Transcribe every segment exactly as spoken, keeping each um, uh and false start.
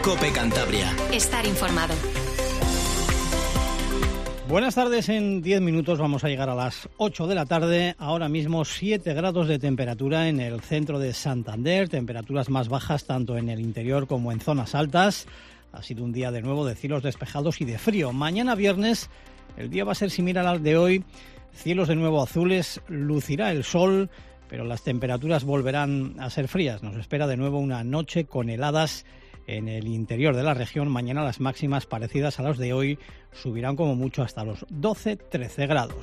COPE Cantabria. Estar informado. Buenas tardes, en diez minutos vamos a llegar a las ocho de la tarde. Ahora mismo siete grados de temperatura en el centro de Santander, temperaturas más bajas tanto en el interior como en zonas altas. Ha sido un día de nuevo de cielos despejados y de frío. Mañana viernes el día va a ser similar al de hoy, cielos de nuevo azules, lucirá el sol, pero las temperaturas volverán a ser frías. Nos espera de nuevo una noche con heladas en el interior de la región. Mañana las máximas parecidas a las de hoy subirán como mucho hasta los doce a trece grados.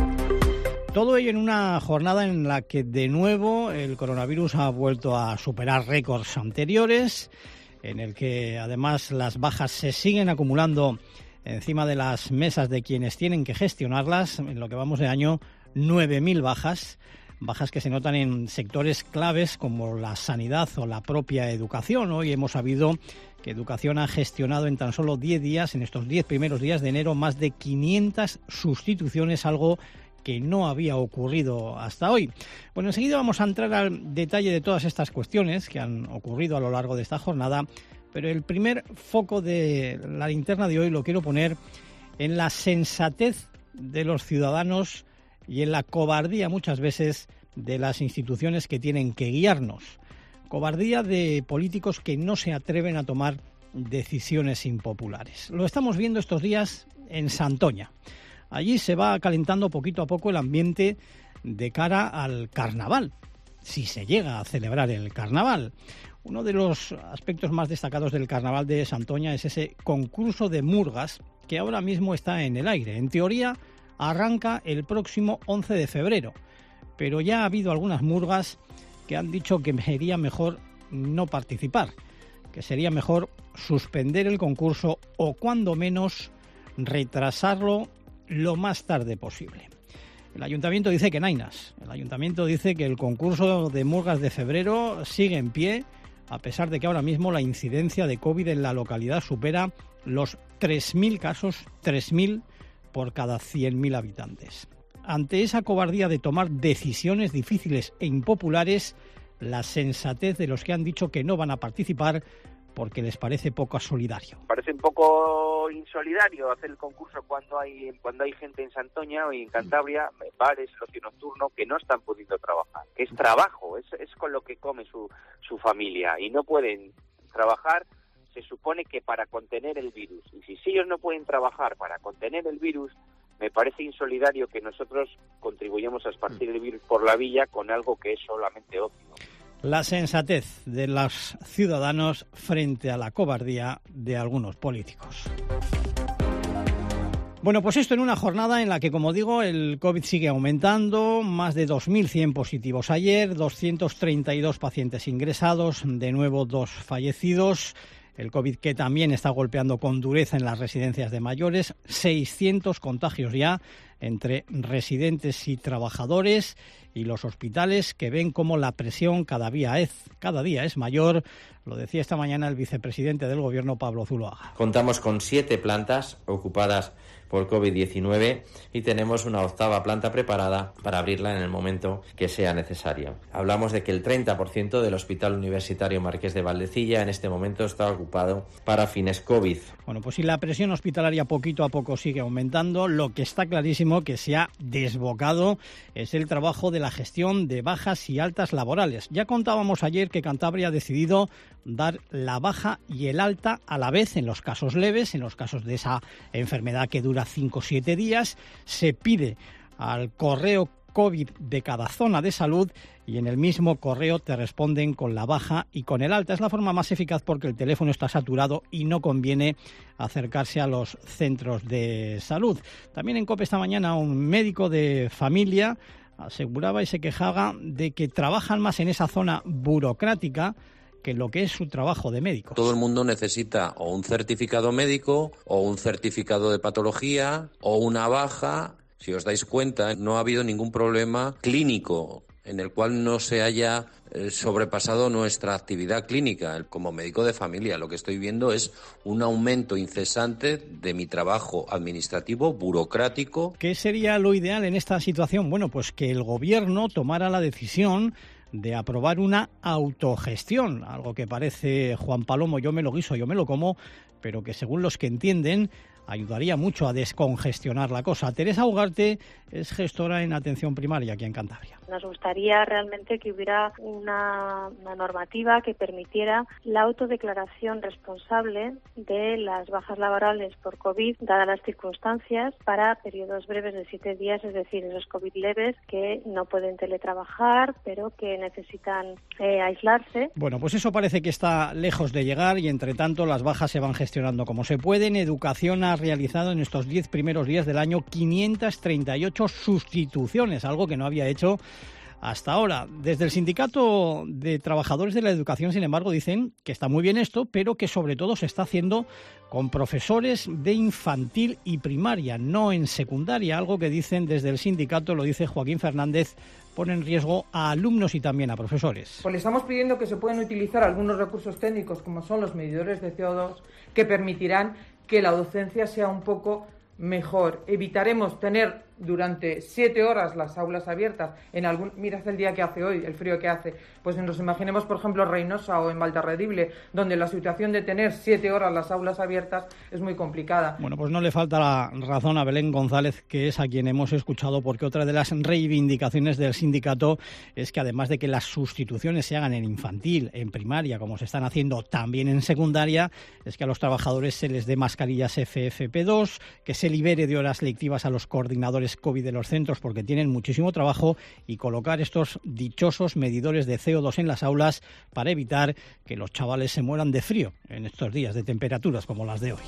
Todo ello en una jornada en la que de nuevo el coronavirus ha vuelto a superar récords anteriores, en el que además las bajas se siguen acumulando encima de las mesas de quienes tienen que gestionarlas. En lo que vamos de año, nueve mil bajas. Bajas que se notan en sectores claves como la sanidad o la propia educación. Hoy hemos sabido que Educación ha gestionado en tan solo diez días, en estos diez primeros días de enero, más de quinientas sustituciones, algo que no había ocurrido hasta hoy. Bueno, enseguida vamos a entrar al detalle de todas estas cuestiones que han ocurrido a lo largo de esta jornada, pero el primer foco de la linterna de hoy lo quiero poner en la sensatez de los ciudadanos y en la cobardía muchas veces de las instituciones que tienen que guiarnos. Cobardía de políticos que no se atreven a tomar decisiones impopulares. Lo estamos viendo estos días en Santoña. Allí se va calentando poquito a poco el ambiente de cara al carnaval, si se llega a celebrar el carnaval. Uno de los aspectos más destacados del carnaval de Santoña es ese concurso de murgas que ahora mismo está en el aire. En teoría, arranca el próximo once de febrero, pero ya ha habido algunas murgas que han dicho que sería mejor no participar, que sería mejor suspender el concurso o cuando menos retrasarlo lo más tarde posible. El ayuntamiento dice que nainas, el ayuntamiento dice que el concurso de murgas de febrero sigue en pie, a pesar de que ahora mismo la incidencia de COVID en la localidad supera los tres mil casos, tres mil por cada cien mil habitantes. Ante esa cobardía de tomar decisiones difíciles e impopulares, la sensatez de los que han dicho que no van a participar porque les parece poco solidario. Parece un poco insolidario hacer el concurso cuando hay cuando hay gente en Santoña o en Cantabria, bares, ocio nocturno, que no están pudiendo trabajar. Es trabajo, es, es con lo que come su, su familia y no pueden trabajar. Se supone que para contener el virus, y si ellos no pueden trabajar para contener el virus, me parece insolidario que nosotros contribuyamos a esparcir el virus por la villa con algo que es solamente ocio. La sensatez de los ciudadanos frente a la cobardía de algunos políticos. Bueno, pues esto en una jornada en la que, como digo, el COVID sigue aumentando, más de dos mil cien positivos ayer, doscientos treinta y dos pacientes ingresados, de nuevo dos fallecidos. El COVID que también está golpeando con dureza en las residencias de mayores, seiscientos contagios ya entre residentes y trabajadores, y los hospitales que ven cómo la presión cada día es, cada día es mayor. Lo decía esta mañana el vicepresidente del Gobierno, Pablo Zuloaga. Contamos con siete plantas ocupadas por COVID diecinueve y tenemos una octava planta preparada para abrirla en el momento que sea necesario. Hablamos de que el treinta por ciento del Hospital Universitario Marqués de Valdecilla en este momento está ocupado para fines COVID. Bueno, pues si la presión hospitalaria poquito a poco sigue aumentando, lo que está clarísimo que se ha desbocado es el trabajo de la gestión de bajas y altas laborales. Ya contábamos ayer que Cantabria ha decidido dar la baja y el alta a la vez en los casos leves, en los casos de esa enfermedad que dura cinco o siete días. Se pide al correo COVID de cada zona de salud y en el mismo correo te responden con la baja y con el alta. Es la forma más eficaz porque el teléfono está saturado y no conviene acercarse a los centros de salud. También en COPE esta mañana un médico de familia aseguraba y se quejaba de que trabajan más en esa zona burocrática que lo que es su trabajo de médico. Todo el mundo necesita o un certificado médico o un certificado de patología o una baja. Si os dais cuenta, no ha habido ningún problema clínico en el cual no se haya eh, sobrepasado nuestra actividad clínica. Como médico de familia, lo que estoy viendo es un aumento incesante de mi trabajo administrativo, burocrático. ¿Qué sería lo ideal en esta situación? Bueno, pues que el Gobierno tomara la decisión de aprobar una autogestión, algo que parece, Juan Palomo, yo me lo guiso, yo me lo como, pero que según los que entienden ayudaría mucho a descongestionar la cosa. Teresa Ugarte es gestora en atención primaria aquí en Cantabria. Nos gustaría realmente que hubiera una, una normativa que permitiera la autodeclaración responsable de las bajas laborales por COVID, dadas las circunstancias, para periodos breves de siete días, es decir, esos COVID leves que no pueden teletrabajar, pero que necesitan eh, aislarse. Bueno, pues eso parece que está lejos de llegar y, entre tanto, las bajas se van gestionando como se pueden. Educación ha realizado en estos diez primeros días del año quinientas treinta y ocho sustituciones, algo que no había hecho hasta ahora. Desde el Sindicato de Trabajadores de la Educación, sin embargo, dicen que está muy bien esto, pero que sobre todo se está haciendo con profesores de infantil y primaria, no en secundaria, algo que dicen desde el sindicato, lo dice Joaquín Fernández, pone en riesgo a alumnos y también a profesores. Pues le estamos pidiendo que se puedan utilizar algunos recursos técnicos, como son los medidores de C O dos, que permitirán que la docencia sea un poco mejor. Evitaremos tener durante siete horas las aulas abiertas en algún... Mirad el día que hace hoy, el frío que hace. Pues nos imaginemos, por ejemplo, Reynosa o en Valderredible, donde la situación de tener siete horas las aulas abiertas es muy complicada. Bueno, pues no le falta la razón a Belén González, que es a quien hemos escuchado, porque otra de las reivindicaciones del sindicato es que, además de que las sustituciones se hagan en infantil, en primaria, como se están haciendo también en secundaria, es que a los trabajadores se les dé mascarillas F F P dos, que se libere de horas lectivas a los coordinadores COVID de los centros porque tienen muchísimo trabajo, y colocar estos dichosos medidores de C O dos en las aulas para evitar que los chavales se mueran de frío en estos días de temperaturas como las de hoy.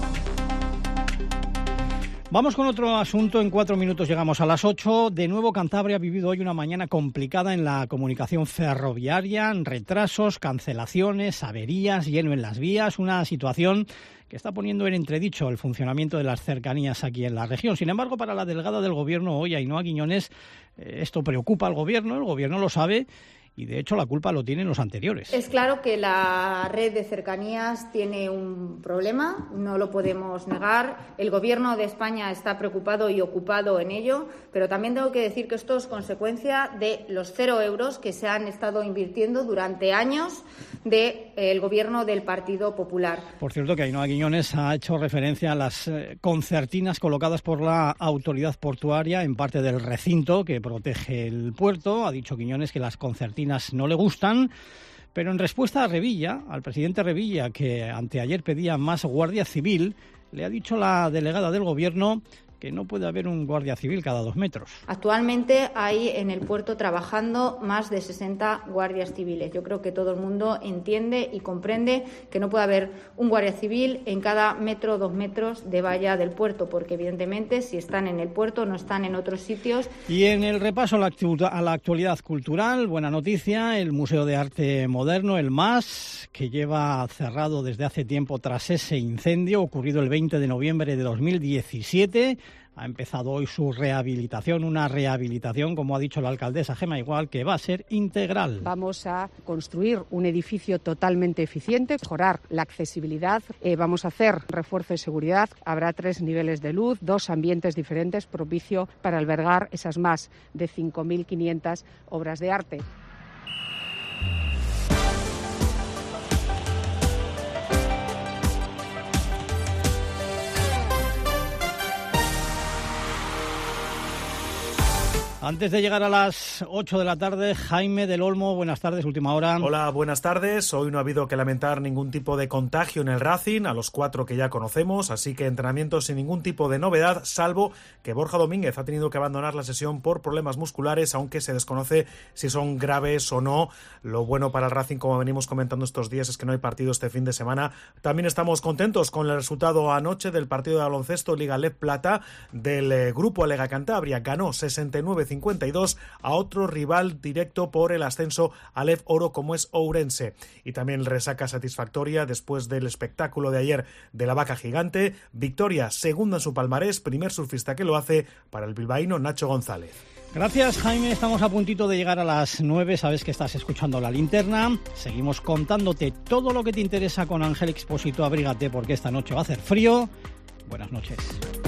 Vamos con otro asunto. En cuatro minutos llegamos a las ocho. De nuevo, Cantabria ha vivido hoy una mañana complicada en la comunicación ferroviaria, retrasos, cancelaciones, averías, lleno en las vías, una situación que está poniendo en entredicho el funcionamiento de las cercanías aquí en la región. Sin embargo, para la delegada del Gobierno hoy, Ainhoa Quiñones, eh, esto preocupa al Gobierno, el Gobierno lo sabe, y de hecho la culpa lo tienen los anteriores. Es claro que la red de cercanías tiene un problema, no lo podemos negar. El Gobierno de España está preocupado y ocupado en ello, pero también tengo que decir que esto es consecuencia de los cero euros que se han estado invirtiendo durante años del de, eh, Gobierno del Partido Popular. Por cierto, que Ainhoa Quiñones ha hecho referencia a las eh, concertinas colocadas por la autoridad portuaria en parte del recinto que protege el puerto. Ha dicho Quiñones que las concertinas no le gustan, pero en respuesta a Revilla, al presidente Revilla, que anteayer pedía más Guardia Civil, le ha dicho la delegada del Gobierno que no puede haber un guardia civil cada dos metros. Actualmente hay en el puerto trabajando más de sesenta guardias civiles. Yo creo que todo el mundo entiende y comprende que no puede haber un guardia civil en cada metro o dos metros de valla del puerto, porque evidentemente si están en el puerto no están en otros sitios. Y en el repaso a la, actu- a la actualidad cultural, buena noticia, el Museo de Arte Moderno, el M A S, que lleva cerrado desde hace tiempo tras ese incendio ocurrido el veinte de noviembre de dos mil diecisiete. Ha empezado hoy su rehabilitación, una rehabilitación, como ha dicho la alcaldesa Gema Igual, que va a ser integral. Vamos a construir un edificio totalmente eficiente, mejorar la accesibilidad, eh, vamos a hacer refuerzo de seguridad, habrá tres niveles de luz, dos ambientes diferentes, propicio para albergar esas más de cinco mil quinientas obras de arte. Antes de llegar a las ocho de la tarde, Jaime del Olmo, buenas tardes, última hora. Hola, buenas tardes. Hoy no ha habido que lamentar ningún tipo de contagio en el Racing, a los cuatro que ya conocemos, así que entrenamientos sin ningún tipo de novedad, salvo que Borja Domínguez ha tenido que abandonar la sesión por problemas musculares, aunque se desconoce si son graves o no. Lo bueno para el Racing, como venimos comentando estos días, es que no hay partido este fin de semana. También estamos contentos con el resultado anoche del partido de baloncesto Liga Leb Plata del eh, grupo Alega Cantabria. Ganó sesenta y nueve cincuenta y dos a otro rival directo por el ascenso a Leb Oro como es Ourense. Y también resaca satisfactoria después del espectáculo de ayer de la vaca gigante. Victoria segunda en su palmarés, primer surfista que lo hace para el bilbaíno Nacho González. Gracias, Jaime. Estamos a puntito de llegar a las nueve. Sabes que estás escuchando La Linterna. Seguimos contándote todo lo que te interesa con Ángel Expósito. Abrígate porque esta noche va a hacer frío. Buenas noches.